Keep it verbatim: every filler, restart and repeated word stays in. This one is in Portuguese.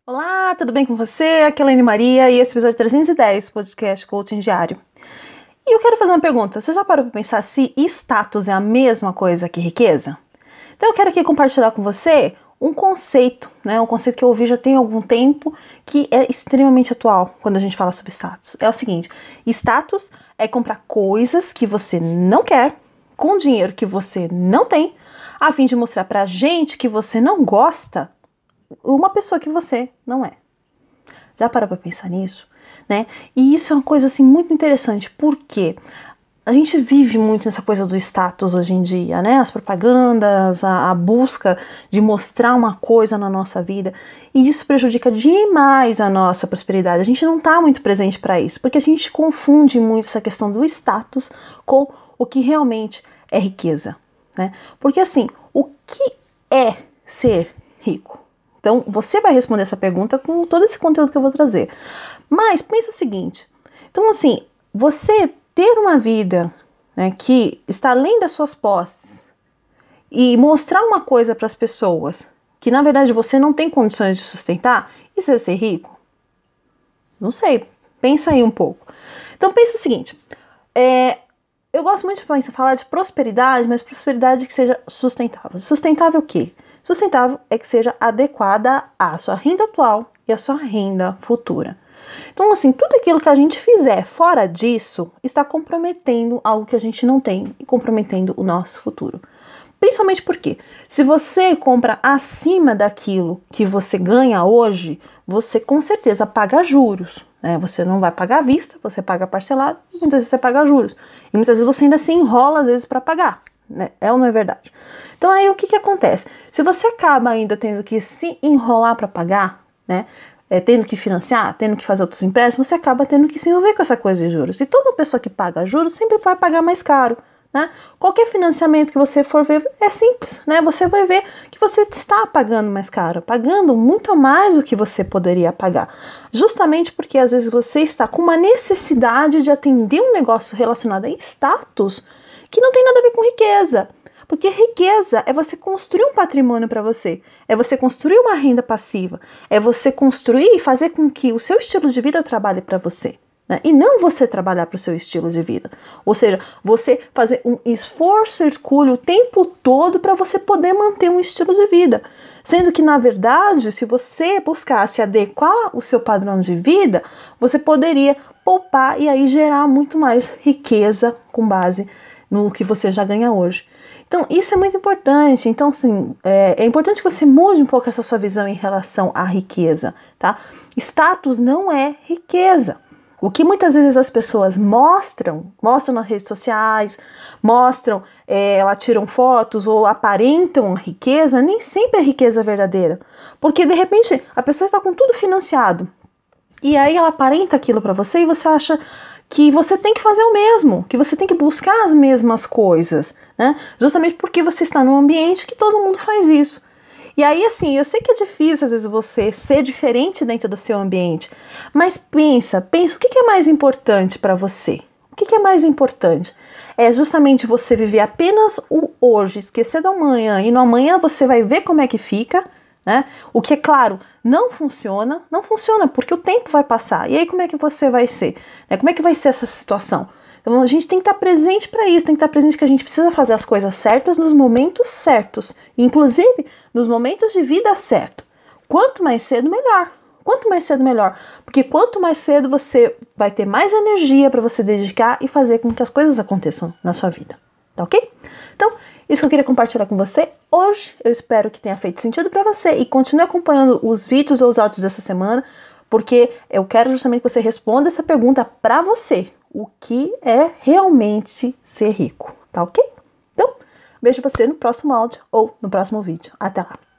Olá, tudo bem com você? Aqui é a Elaine Maria e esse é o episódio trezentos e dez do podcast Coaching Diário. E eu quero fazer uma pergunta. Você já parou para pensar se status é a mesma coisa que riqueza? Então eu quero aqui compartilhar com você um conceito, né? Um conceito que eu ouvi já tem algum tempo, que é extremamente atual quando a gente fala sobre status. É o seguinte: status é comprar coisas que você não quer com dinheiro que você não tem, a fim de mostrar pra gente que você não gosta uma pessoa que você não é. Já parou pra pensar nisso? Né? E isso é uma coisa assim muito interessante, porque a gente vive muito nessa coisa do status hoje em dia, né? As propagandas, a, a busca de mostrar uma coisa na nossa vida, e isso prejudica demais a nossa prosperidade. A gente não tá muito presente para isso, porque a gente confunde muito essa questão do status com o que realmente é riqueza, né? Porque assim, o que é ser rico? Então, você vai responder essa pergunta com todo esse conteúdo que eu vou trazer. Mas, pensa o seguinte. Então, assim, você ter uma vida, né, que está além das suas posses e mostrar uma coisa para as pessoas que, na verdade, você não tem condições de sustentar, isso é ser rico? Não sei. Pensa aí um pouco. Então, pensa o seguinte. É, eu gosto muito de falar de prosperidade, mas prosperidade que seja sustentável. Sustentável o quê? Sustentável é que seja adequada à sua renda atual e à sua renda futura. Então, assim, tudo aquilo que a gente fizer fora disso está comprometendo algo que a gente não tem e comprometendo o nosso futuro. Principalmente porque, se você compra acima daquilo que você ganha hoje, você com certeza paga juros, né? Você não vai pagar à vista, você paga parcelado e muitas vezes você paga juros. E muitas vezes você ainda se enrola às vezes para pagar. Né? É ou não é verdade? Então aí o que que acontece? Se você acaba ainda tendo que se enrolar para pagar, né? É, tendo que financiar, tendo que fazer outros empréstimos, você acaba tendo que se envolver com essa coisa de juros. E toda pessoa que paga juros sempre vai pagar mais caro, né? Qualquer financiamento que você for ver é simples, né? Você vai ver que você está pagando mais caro, pagando muito mais do que você poderia pagar. Justamente porque às vezes você está com uma necessidade de atender um negócio relacionado a status que não tem nada a ver com riqueza. Porque riqueza é você construir um patrimônio para você, é você construir uma renda passiva, é você construir e fazer com que o seu estilo de vida trabalhe para você, né? E não você trabalhar para o seu estilo de vida. Ou seja, você fazer um esforço hercúleo o tempo todo para você poder manter um estilo de vida. Sendo que, na verdade, se você buscasse adequar o seu padrão de vida, você poderia poupar e aí gerar muito mais riqueza com base no que você já ganha hoje. Então, isso é muito importante. Então, assim, é, é importante que você mude um pouco essa sua visão em relação à riqueza, tá? Status não é riqueza. O que muitas vezes as pessoas mostram, mostram nas redes sociais, mostram, é, elas tiram fotos ou aparentam riqueza, nem sempre é riqueza verdadeira. Porque, de repente, a pessoa está com tudo financiado. E aí ela aparenta aquilo para você e você acha que você tem que fazer o mesmo, que você tem que buscar as mesmas coisas, né? Justamente porque você está num ambiente que todo mundo faz isso. E aí, assim, eu sei que é difícil às vezes você ser diferente dentro do seu ambiente, mas pensa, pensa o que é mais importante para você? O que é mais importante? É justamente você viver apenas o hoje, esquecer do amanhã, e no amanhã você vai ver como é que fica, né? O que, é claro, não funciona, não funciona, porque o tempo vai passar. E aí como é que você vai ser? Né? Como é que vai ser essa situação? Então a gente tem que estar presente para isso, tem que estar presente que a gente precisa fazer as coisas certas nos momentos certos, inclusive nos momentos de vida certo. Quanto mais cedo, melhor. Quanto mais cedo, melhor. Porque quanto mais cedo você vai ter mais energia para você dedicar e fazer com que as coisas aconteçam na sua vida. Tá ok? Então, isso que eu queria compartilhar com você hoje. Eu espero que tenha feito sentido para você e continue acompanhando os vídeos ou os áudios dessa semana, porque eu quero justamente que você responda essa pergunta para você. O que é realmente ser rico, tá ok? Então, vejo você no próximo áudio ou no próximo vídeo. Até lá!